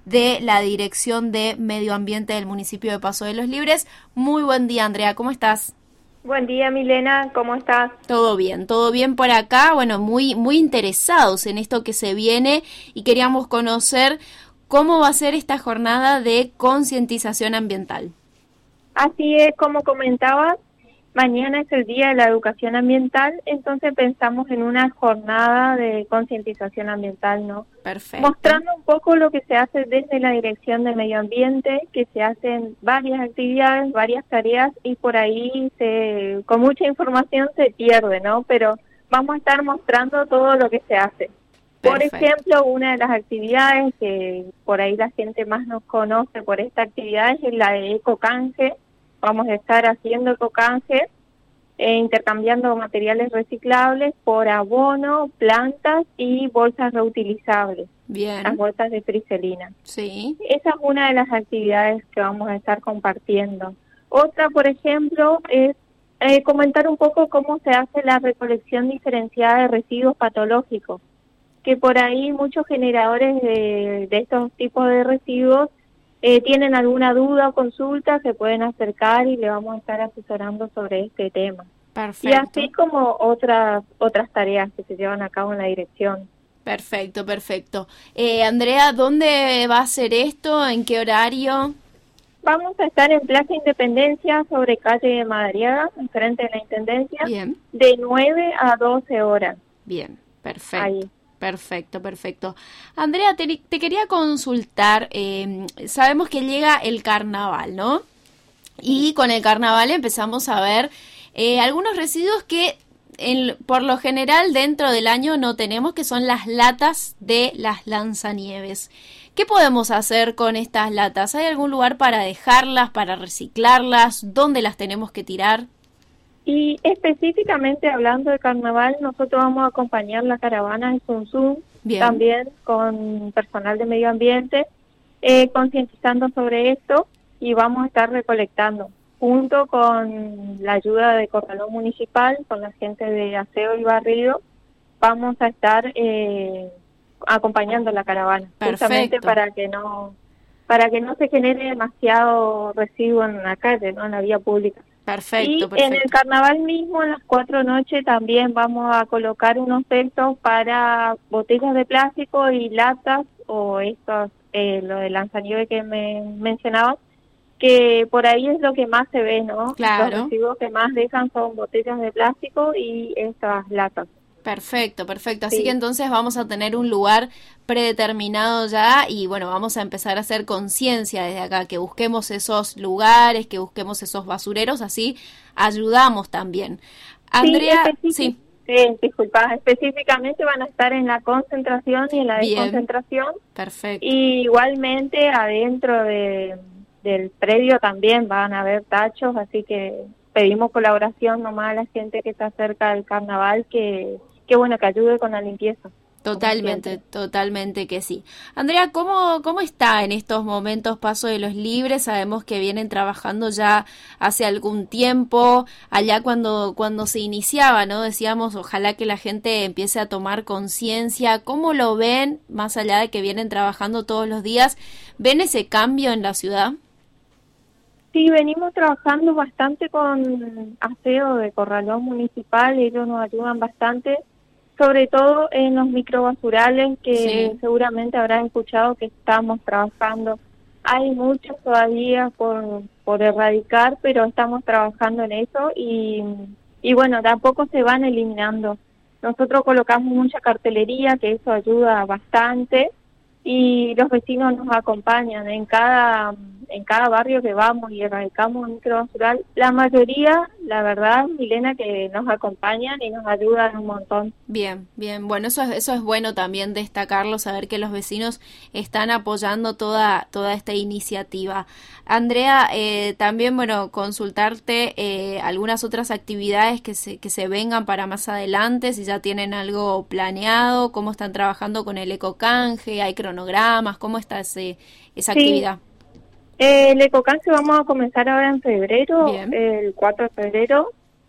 de la Dirección de Medio Ambiente del municipio de Paso de los Libres. Muy buen día, Andrea, ¿cómo estás? Buen día, Milena, ¿cómo estás? Todo bien por acá. Bueno, muy interesados en esto que se viene y queríamos conocer cómo va a ser esta jornada de concientización ambiental. Así es, como comentabas, mañana es el Día de la Educación Ambiental, entonces pensamos en una jornada de concientización ambiental, ¿no? Perfecto. Mostrando un poco lo que se hace desde la Dirección de Medio Ambiente, que se hacen varias actividades, varias tareas y por ahí con mucha información se pierde, ¿no? Pero vamos a estar mostrando todo lo que se hace. Por ejemplo, una de las actividades que por ahí la gente más nos conoce por esta actividad es la de ecocanje. Vamos a estar haciendo ecocanje, intercambiando materiales reciclables por abono, plantas y bolsas reutilizables. Bien. Las bolsas de friselina. Sí. Esa es una de las actividades que vamos a estar compartiendo. Otra, por ejemplo, es comentar un poco cómo se hace la recolección diferenciada de residuos patológicos, que por ahí muchos generadores de estos tipos de residuos tienen alguna duda o consulta, se pueden acercar y le vamos a estar asesorando sobre este tema. Perfecto. Y así como otras tareas que se llevan a cabo en la dirección. Perfecto. Andrea, ¿dónde va a ser esto? ¿En qué horario? Vamos a estar en Plaza Independencia, sobre calle Madariaga, enfrente de la Intendencia. Bien. De 9 a 12 horas. Bien, perfecto. Ahí. Perfecto. Andrea, te quería consultar, sabemos que llega el carnaval, ¿no? Y con el carnaval empezamos a ver algunos residuos que por lo general dentro del año no tenemos, que son las latas de las lanzanieves. ¿Qué podemos hacer con estas latas? ¿Hay algún lugar para dejarlas, para reciclarlas? ¿Dónde las tenemos que tirar? Y específicamente hablando de carnaval, nosotros vamos a acompañar la caravana de Sunsun, también con personal de medio ambiente, concientizando sobre esto y vamos a estar recolectando, junto con la ayuda de Corralón Municipal, con la gente de aseo y barrido, vamos a estar acompañando la caravana, justamente para que no se genere demasiado residuo en la calle, ¿no? En la vía pública. Perfecto. En el carnaval mismo, en las 4 noches, también vamos a colocar unos textos para botellas de plástico y latas, o estos, lo de lanzanieves que me mencionabas, que por ahí es lo que más se ve, ¿no? Claro. Los residuos que más dejan son botellas de plástico y estas latas. Perfecto. Así que entonces vamos a tener un lugar predeterminado ya y bueno, vamos a empezar a hacer conciencia desde acá, que busquemos esos lugares, que busquemos esos basureros, así ayudamos también. Andrea, disculpa, específicamente van a estar en la concentración y en la desconcentración. Perfecto. Y igualmente adentro del predio también van a haber tachos, así que pedimos colaboración nomás a la gente que está cerca del carnaval que ayude con la limpieza. Totalmente que sí. Andrea, ¿cómo está en estos momentos Paso de los Libres? Sabemos que vienen trabajando ya hace algún tiempo, allá cuando se iniciaba, ¿no? Decíamos, ojalá que la gente empiece a tomar conciencia. ¿Cómo lo ven, más allá de que vienen trabajando todos los días? ¿Ven ese cambio en la ciudad? Sí, venimos trabajando bastante con aseo de Corralón Municipal, ellos nos ayudan bastante, sobre todo en los microbasurales que seguramente habrán escuchado que estamos trabajando. Hay muchos todavía por erradicar, pero estamos trabajando en eso y bueno, de a poco se van eliminando. Nosotros colocamos mucha cartelería, que eso ayuda bastante, y los vecinos nos acompañan en cada barrio que vamos y erradicamos un microbasural. La mayoría, la verdad, Milena, que nos acompañan y nos ayudan un montón. Bien. Bueno, eso es bueno también destacarlo, saber que los vecinos están apoyando toda esta iniciativa. Andrea, también, bueno, consultarte algunas otras actividades que se vengan para más adelante, si ya tienen algo planeado, cómo están trabajando con el ecocanje, hay cronogramas, ¿cómo está esa actividad? El ecocanje vamos a comenzar ahora en febrero, el 4 de febrero,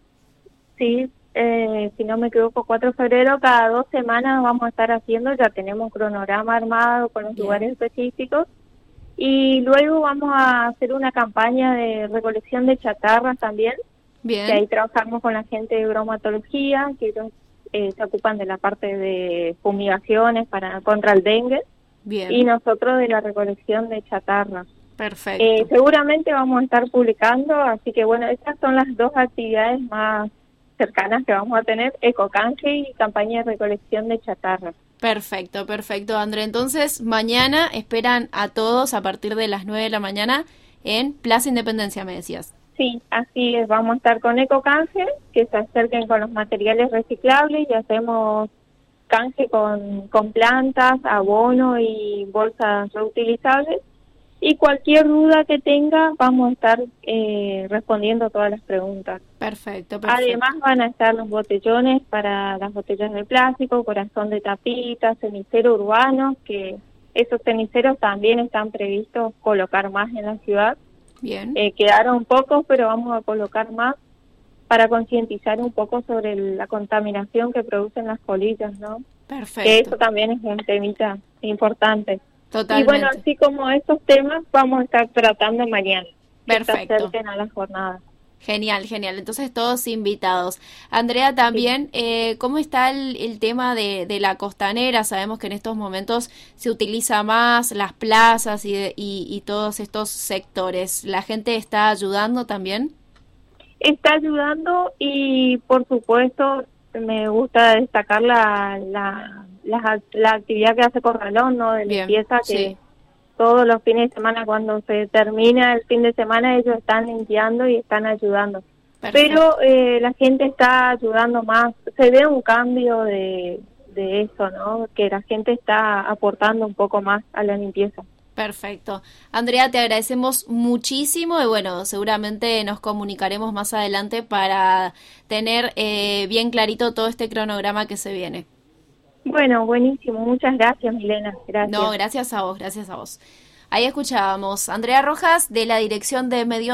sí, si no me equivoco, 4 de febrero, cada 2 semanas vamos a estar haciendo, ya tenemos un cronograma armado con los lugares específicos, Y luego vamos a hacer una campaña de recolección de chatarras también, Bien. que ahí trabajamos con la gente de bromatología, que ellos se ocupan de la parte de fumigaciones contra el dengue, Bien. y nosotros de la recolección de chatarra. Perfecto. Seguramente vamos a estar publicando, así que bueno, estas son las dos actividades más cercanas que vamos a tener, ecocanje y campaña de recolección de chatarra. Perfecto, perfecto, André. Entonces, mañana esperan a todos a partir de las 9 de la mañana en Plaza Independencia, me decías. Sí, así es, vamos a estar con ecocanje, que se acerquen con los materiales reciclables y hacemos canje con plantas, abono y bolsas reutilizables. Y cualquier duda que tenga, vamos a estar respondiendo todas las preguntas. Perfecto, perfecto. Además van a estar los botellones para las botellas de plástico, corazón de tapita, cenicero urbano, que esos ceniceros también están previstos colocar más en la ciudad. Bien. Quedaron pocos, pero vamos a colocar más para concientizar un poco sobre la contaminación que producen las colillas, ¿no? Perfecto. Que eso también es un temita importante. Totalmente. Y bueno, así como estos temas vamos a estar tratando mañana. Perfecto. Que se acerquen a la jornada. Genial, genial. Entonces todos invitados. Andrea, también, ¿cómo está el tema de la costanera? Sabemos que en estos momentos se utiliza más las plazas y todos estos sectores. ¿La gente está ayudando también? Está ayudando y, por supuesto, me gusta destacar la actividad que hace Corralón, ¿no? De limpieza, que sí. Todos los fines de semana, cuando se termina el fin de semana, ellos están limpiando y están ayudando. Perfecto. Pero la gente está ayudando más. Se ve un cambio de eso, ¿no? Que la gente está aportando un poco más a la limpieza. Perfecto. Andrea, te agradecemos muchísimo y bueno, seguramente nos comunicaremos más adelante para tener bien clarito todo este cronograma que se viene. Bueno, buenísimo. Muchas gracias, Milena. Gracias. No, gracias a vos, gracias a vos. Ahí escuchábamos Andrea Rojas de la Dirección de Medio